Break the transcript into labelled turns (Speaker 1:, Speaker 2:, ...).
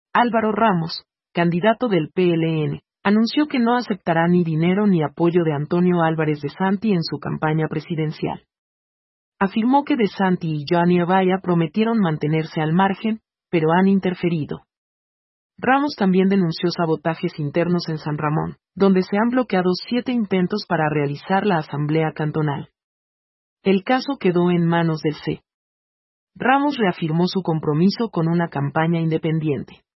Speaker 1: Álvaro Ramos, candidato del PLN, anunció que no aceptará ni dinero ni apoyo de Antonio Álvarez de Santi en su campaña presidencial. Afirmó que de Santi y Johnny Avaya prometieron mantenerse al margen, pero han interferido. Ramos también denunció sabotajes internos en San Ramón, donde se han bloqueado 7 intentos para realizar la asamblea cantonal. El caso quedó en manos del C. Ramos reafirmó su compromiso con una campaña independiente.